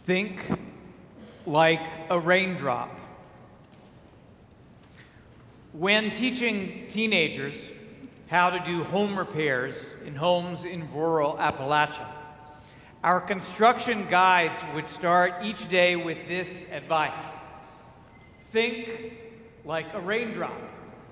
Think like a raindrop. When teaching teenagers how to do home repairs in homes in rural Appalachia, our construction guides would start each day with this advice: think like a raindrop.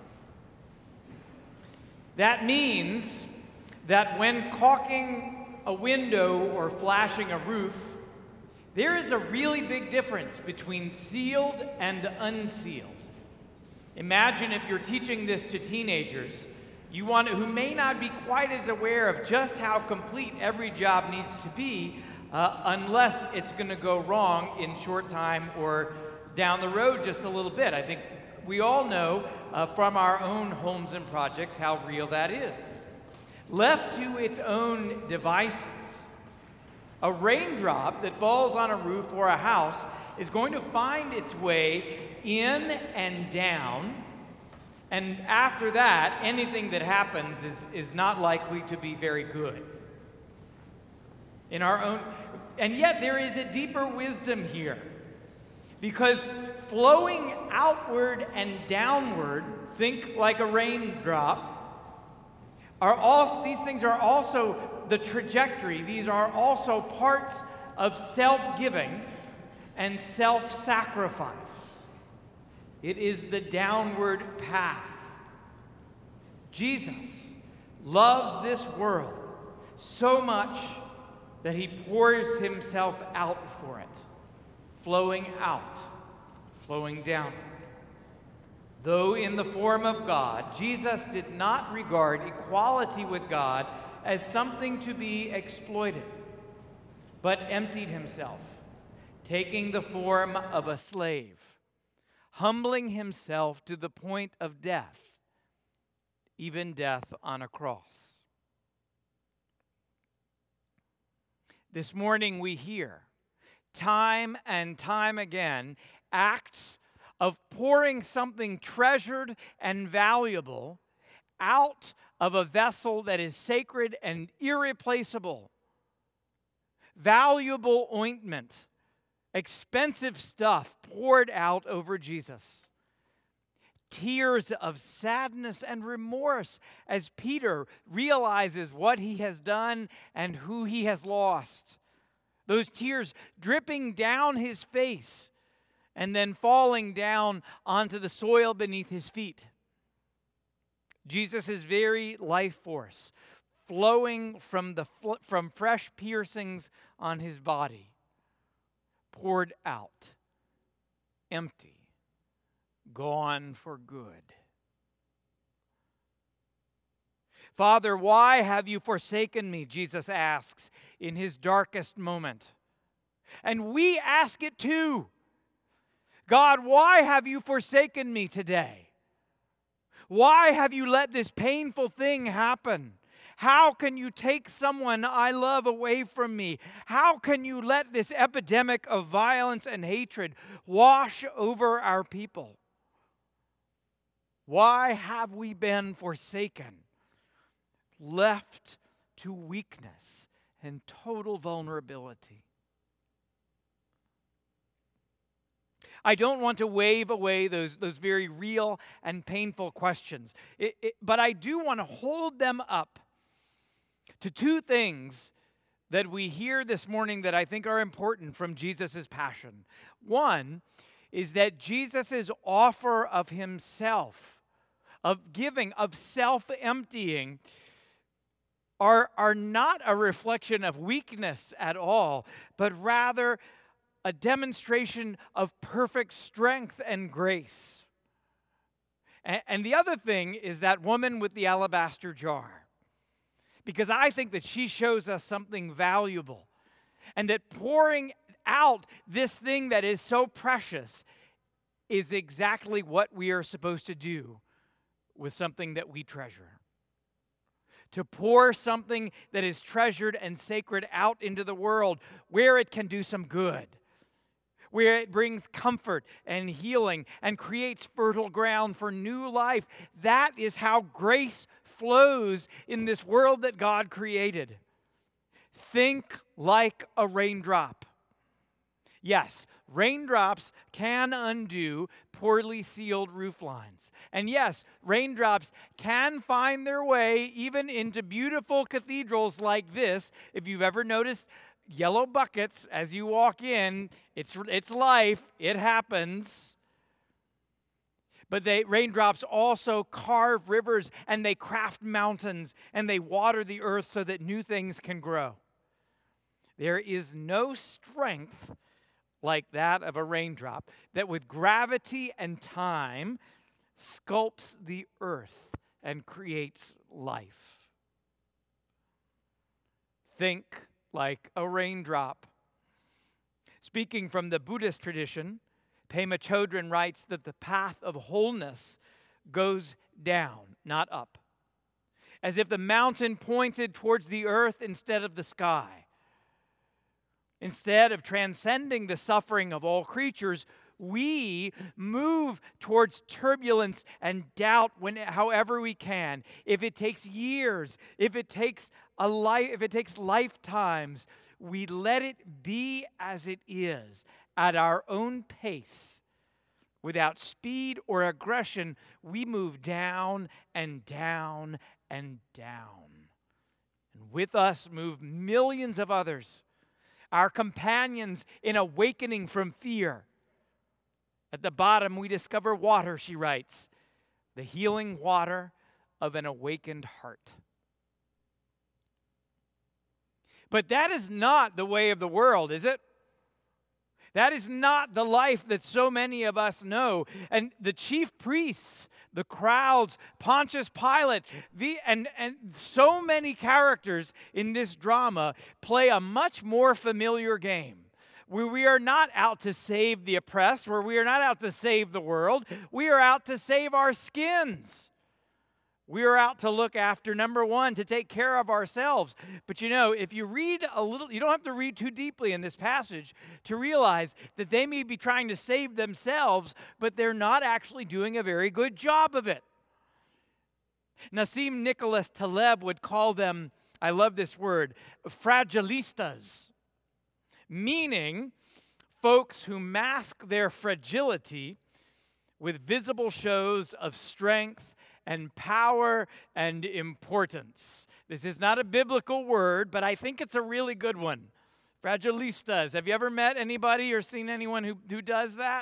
That means that when caulking a window or flashing a roof, there is a really big difference between sealed and unsealed. Imagine if you're teaching this to teenagers who may not be quite as aware of just how complete every job needs to be unless it's going to go wrong in short time or down the road just a little bit. I think we all know from our own homes and projects how real that is. Left to its own devices, a raindrop that falls on a roof or a house is going to find its way in and down, and after that, anything that happens is not likely to be very good. And yet there is a deeper wisdom here, because flowing outward and downward, think like a raindrop, these things are also the trajectory. These are also parts of self-giving and self-sacrifice. It is the downward path. Jesus loves this world so much that he pours himself out for it, flowing out, flowing down. Though in the form of God, Jesus did not regard equality with God as something to be exploited, but emptied himself, taking the form of a slave, humbling himself to the point of death, even death on a cross. This morning we hear, time and time again, acts of pouring something treasured and valuable out of a vessel that is sacred and irreplaceable. Valuable ointment, expensive stuff poured out over Jesus. Tears of sadness and remorse as Peter realizes what he has done and who he has lost. Those tears dripping down his face and then falling down onto the soil beneath his feet. Jesus' very life force flowing from fresh piercings on his body, poured out, empty, gone for good. Father, why have you forsaken me? Jesus asks in his darkest moment. And we ask it too. God, why have you forsaken me today? Why have you let this painful thing happen? How can you take someone I love away from me? How can you let this epidemic of violence and hatred wash over our people? Why have we been forsaken, left to weakness and total vulnerability? I don't want to wave away those very real and painful questions, but I do want to hold them up to two things that we hear this morning that I think are important from Jesus' passion. One is that Jesus' offer of himself, of giving, of self-emptying, are not a reflection of weakness at all, but rather a demonstration of perfect strength and grace. And the other thing is that woman with the alabaster jar, because I think that she shows us something valuable, and that pouring out this thing that is so precious is exactly what we are supposed to do with something that we treasure. To pour something that is treasured and sacred out into the world where it can do some good, where it brings comfort and healing and creates fertile ground for new life. That is how grace flows in this world that God created. Think like a raindrop. Yes, raindrops can undo poorly sealed roof lines. And yes, raindrops can find their way even into beautiful cathedrals like this. If you've ever noticed yellow buckets as you walk in, it's life, it happens. But raindrops also carve rivers, and they craft mountains, and they water the earth so that new things can grow. There is no strength like that of a raindrop that with gravity and time sculpts the earth and creates life. Think like a raindrop. Speaking from the Buddhist tradition, Pema Chodron writes that the path of wholeness goes down, not up, as if the mountain pointed towards the earth instead of the sky. Instead of transcending the suffering of all creatures, we move towards turbulence and doubt however we can. If it takes years, if it takes lifetimes, we let it be as it is, at our own pace. Without speed or aggression, we move down and down and down. And with us move millions of others, our companions in awakening from fear. At the bottom, we discover water, she writes, the healing water of an awakened heart. But that is not the way of the world, is it? That is not the life that so many of us know. And the chief priests, the crowds, Pontius Pilate, and so many characters in this drama play a much more familiar game, where we are not out to save the oppressed, where we are not out to save the world. We are out to save our skins. We are out to look after, number one, to take care of ourselves. But you know, if you read a little, you don't have to read too deeply in this passage to realize that they may be trying to save themselves, but they're not actually doing a very good job of it. Nassim Nicholas Taleb would call them, I love this word, fragilistas, meaning folks who mask their fragility with visible shows of strength and power and importance. This is not a biblical word, but I think it's a really good one. Fragilistas. Have you ever met anybody or seen anyone who does that?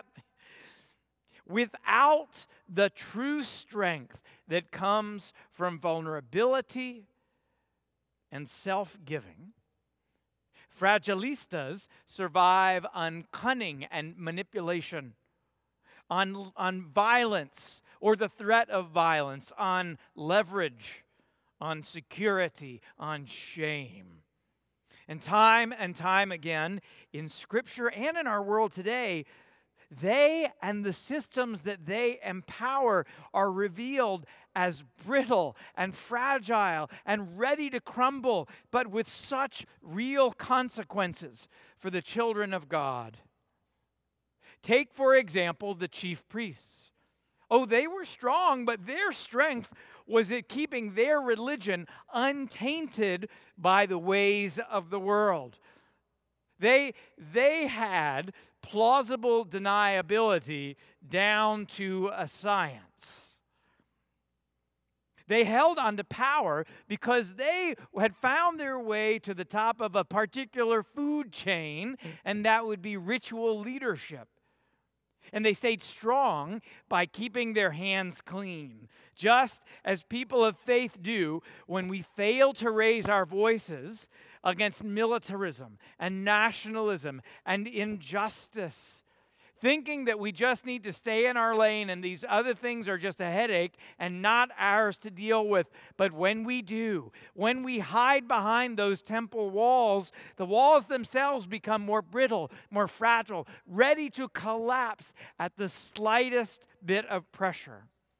Without the true strength that comes from vulnerability and self-giving, fragilistas survive on cunning and manipulation, on violence or the threat of violence, on leverage, on security, on shame. And time again in Scripture and in our world today, they and the systems that they empower are revealed as brittle and fragile and ready to crumble, but with such real consequences for the children of God. Take, for example, the chief priests. Oh, they were strong, but their strength was in keeping their religion untainted by the ways of the world. They had plausible deniability down to a science. They held on to power because they had found their way to the top of a particular food chain, and that would be ritual leadership. And they stayed strong by keeping their hands clean, just as people of faith do when we fail to raise our voices against militarism and nationalism and injustice, thinking that we just need to stay in our lane and these other things are just a headache and not ours to deal with. But when we do, when we hide behind those temple walls, the walls themselves become more brittle, more fragile, ready to collapse at the slightest bit of pressure.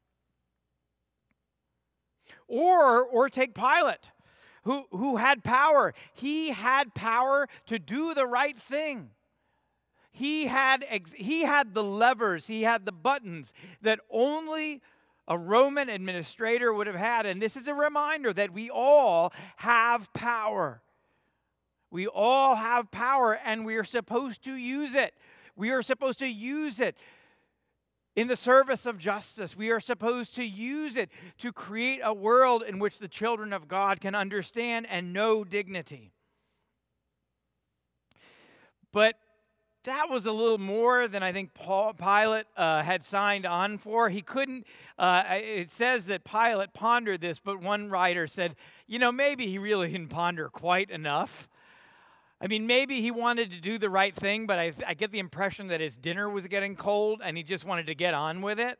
Or take Pilate, who had power. He had power to do the right thing. He had the levers, he had the buttons that only a Roman administrator would have had. And this is a reminder that we all have power. We all have power, and we are supposed to use it. We are supposed to use it in the service of justice. We are supposed to use it to create a world in which the children of God can understand and know dignity. But that was a little more than I think Pilate had signed on for. He couldn't, it says that Pilate pondered this, but one writer said, maybe he really didn't ponder quite enough. I mean, maybe he wanted to do the right thing, but I get the impression that his dinner was getting cold and he just wanted to get on with it.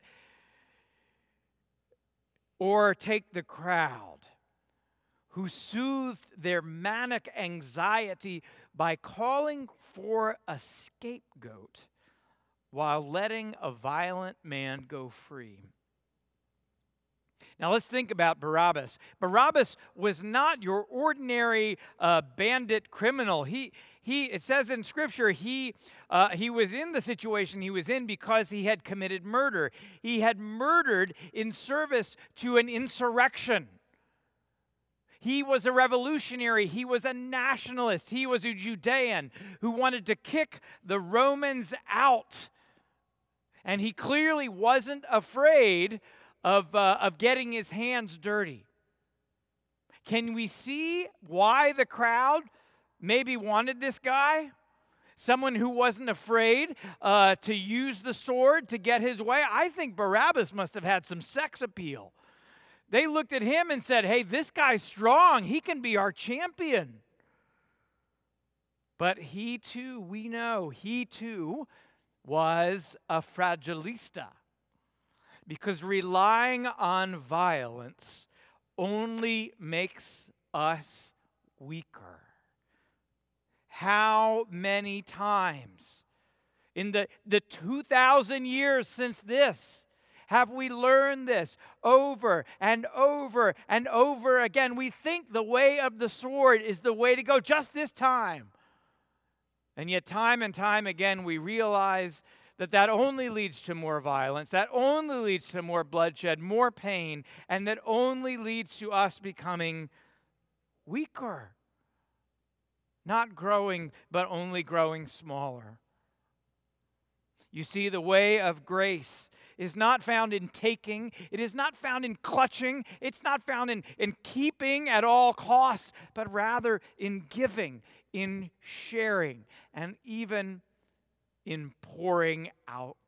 Or take the crowd who soothed their manic anxiety by calling for a scapegoat while letting a violent man go free. Now let's think about Barabbas. Barabbas was not your ordinary bandit criminal. It says in Scripture he was in the situation he was in because he had committed murder. He had murdered in service to an insurrection. He was a revolutionary. He was a nationalist. He was a Judean who wanted to kick the Romans out. And he clearly wasn't afraid of getting his hands dirty. Can we see why the crowd maybe wanted this guy? Someone who wasn't afraid to use the sword to get his way? I think Barabbas must have had some sex appeal. They looked at him and said, hey, this guy's strong. He can be our champion. But he too, we know, he too was a fragilista. Because relying on violence only makes us weaker. How many times in the 2,000 years since this have we learned this over and over and over again? We think the way of the sword is the way to go just this time. And yet time and time again we realize that only leads to more violence, that only leads to more bloodshed, more pain, and that only leads to us becoming weaker. Not growing, but only growing smaller. You see, the way of grace is not found in taking. It is not found in clutching. It's not found in keeping at all costs, but rather in giving, in sharing, and even in pouring out.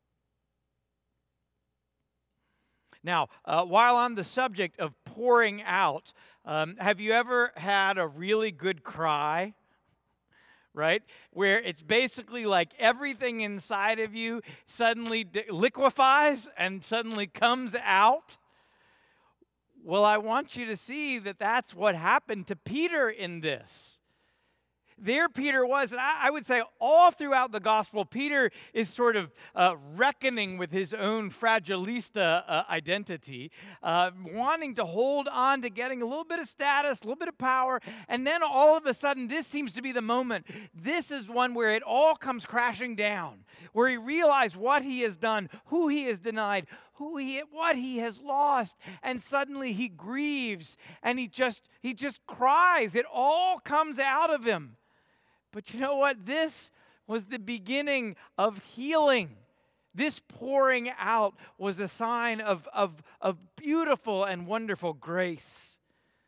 Now, while on the subject of pouring out, have you ever had a really good cry? Right? Where it's basically like everything inside of you suddenly liquefies and suddenly comes out. Well, I want you to see that that's what happened to Peter in this. There Peter was, and I would say all throughout the gospel, Peter is sort of reckoning with his own fragilista identity, wanting to hold on to getting a little bit of status, a little bit of power, and then all of a sudden, this seems to be the moment. This is one where it all comes crashing down, where he realized what he has done, who he has denied, what he has lost, and suddenly he grieves, and he just cries. It all comes out of him. But you know what? This was the beginning of healing. This pouring out was a sign of beautiful and wonderful grace.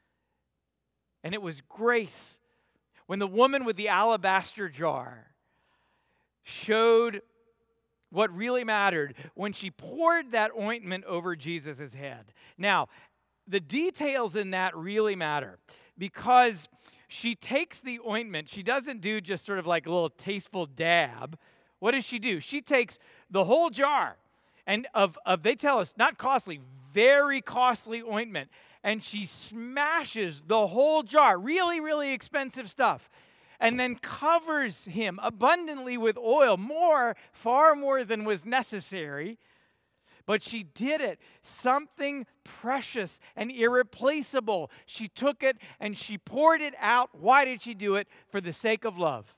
And it was grace when the woman with the alabaster jar showed what really mattered when she poured that ointment over Jesus' head. Now, the details in that really matter because she takes the ointment. She doesn't do just sort of like a little tasteful dab. What does she do? She takes the whole jar and they tell us, not costly, very costly ointment, and she smashes the whole jar, really, really expensive stuff, and then covers him abundantly with oil, far more than was necessary. But she did it, something precious and irreplaceable. She took it and she poured it out. Why did she do it? For the sake of love.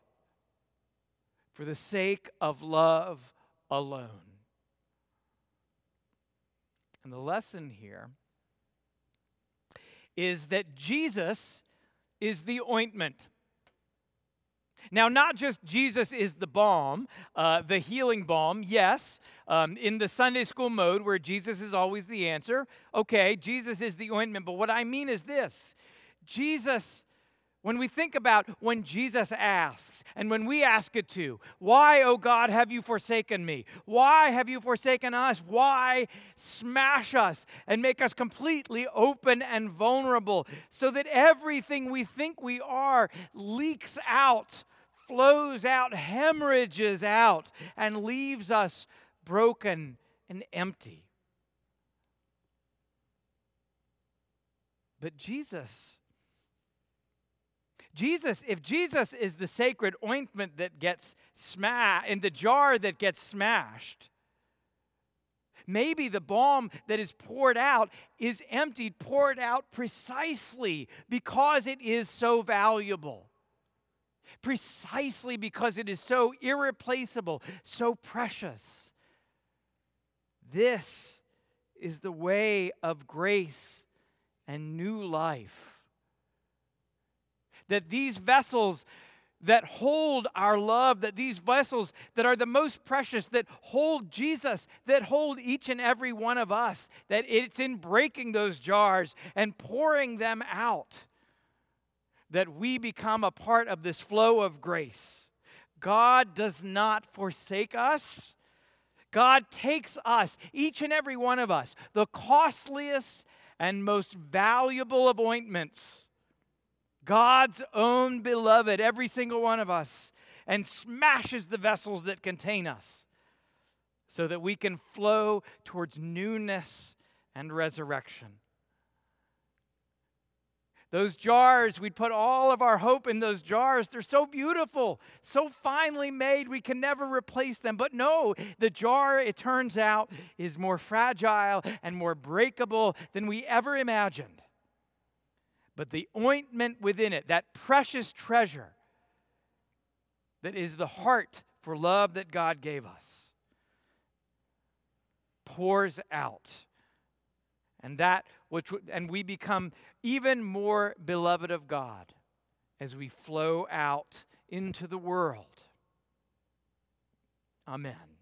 For the sake of love alone. And the lesson here is that Jesus is the ointment. Now, not just Jesus is the balm, the healing balm, yes, in the Sunday school mode where Jesus is always the answer. Okay, Jesus is the ointment, but what I mean is this. Jesus, when we think about when Jesus asks, and when we ask it too, why, oh God, have you forsaken me? Why have you forsaken us? Why smash us and make us completely open and vulnerable so that everything we think we are leaks out, flows out, hemorrhages out, and leaves us broken and empty? But if Jesus is the sacred ointment that gets smashed, in the jar that gets smashed, maybe the balm that is poured out is emptied, poured out precisely because it is so valuable. Precisely because it is so irreplaceable, so precious. This is the way of grace and new life. That these vessels that hold our love, that these vessels that are the most precious, that hold Jesus, that hold each and every one of us, that it's in breaking those jars and pouring them out that we become a part of this flow of grace. God does not forsake us. God takes us, each and every one of us, the costliest and most valuable of ointments, God's own beloved, every single one of us, and smashes the vessels that contain us so that we can flow towards newness and resurrection. Those jars, we'd put all of our hope in those jars. They're so beautiful, so finely made, we can never replace them. But no, the jar, it turns out, is more fragile and more breakable than we ever imagined. But the ointment within it, that precious treasure that is the heart for love that God gave us, pours out. And we become even more beloved of God as we flow out into the world. Amen.